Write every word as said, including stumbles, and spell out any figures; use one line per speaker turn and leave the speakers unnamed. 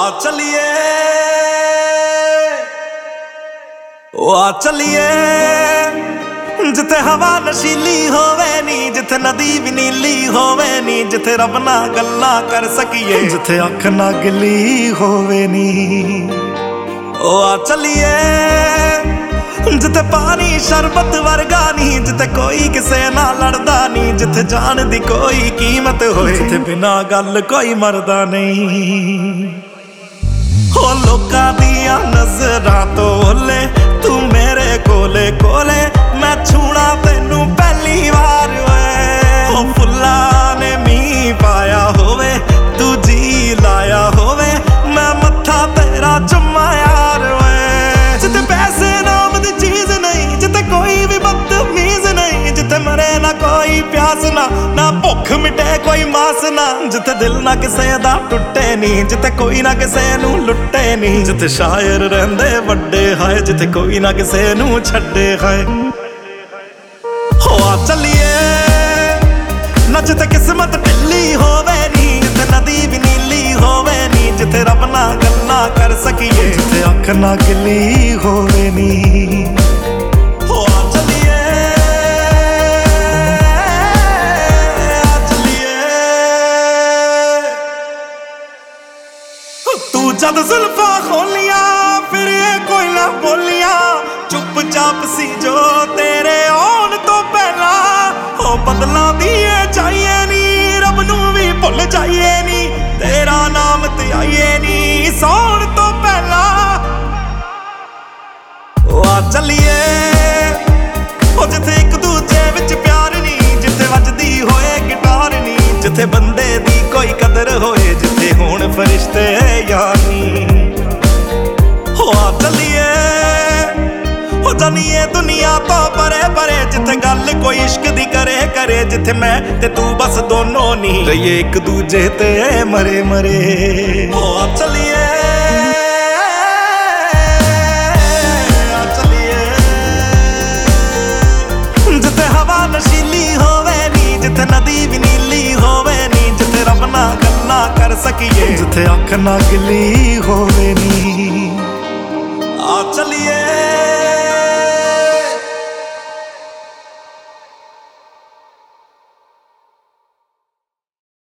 चलिए ओ आ चलिए जिथे हवा नशीली होवे नी, जिथे नदी भी नीली होवे नी, जिथे रब ना गल्ला कर सकिए, जिथे अख ना गिली होवे नी। ओ आ चलिए जिथे पानी शरबत वर्गा नी, जिथे कोई किसे ना लड़दा नी, जिथे जान दी कोई कीमत होए, जिथे बिना गल कोई मरदा नहीं। हो लोकां दियां नज़रां तो ओले तू मेरे कोले कोले, मैं छूना तेनू पहली बार वे। हो फुल्लां ने मीं पाया होवे, तू जी लाया होवे, मैं मत्था तेरा चुम्मा यार वे। जिथे पैसे नाम दी चीज नहीं, जिथे कोई भी बदतमीज नहीं, जिथे मरे ना कोई प्यास ना, ना भुख मिटे कोई मास ना, जिथे दिल ना किसे दा टुटे नी, जिथे कोई ना किसे नू लुटे नी, जिथे शायर रहंदे वड्डे हाय, जिथे कोई ना किसे नू छड्डे हाय। हो आ चलिए ना जिथे किस्मत ढिल्ली होवे नी, जिथे नदी भी नीली होवे नी, जिथे रब ना गल्ला कर सकिए, जिथे अख ना गिली होवे नी। हो आ चलिए आ चलिए तू जद जुल्फा खोलिया फिर ये कोई ना बोलिया, चुपचाप सी जो तेरे आउण तो पहला। हो बदला दिए चाहिए नी, रब नू भी भुल जाइए नी, तेरा नाम ते आइए नी सौण तो पहला। ओ आ चलिए ओ जिथे एक दूजे विच प्यार नी, जिथे वजदी होए गिटार नी, जिथे बंदे दी कोई कदर होए, जिथे होण फरिश्ते यार नी। हो आ चलिए हो जानिए दुनिया तो परे परे, जिथे गल कोई इश्क दी करे करे, जिथे मैं ते तू बस दोनों नी रहिए एक दूजे ते मरे मरे। हो आ चलिए आ चलिए जिथे हवा नशीली होवे नी, जिथे नदी भी नीली होवे नी, जिथे रब ना गल्ला कर सकिए, जिथे अख ना गिली होवे नी। आ चलिए।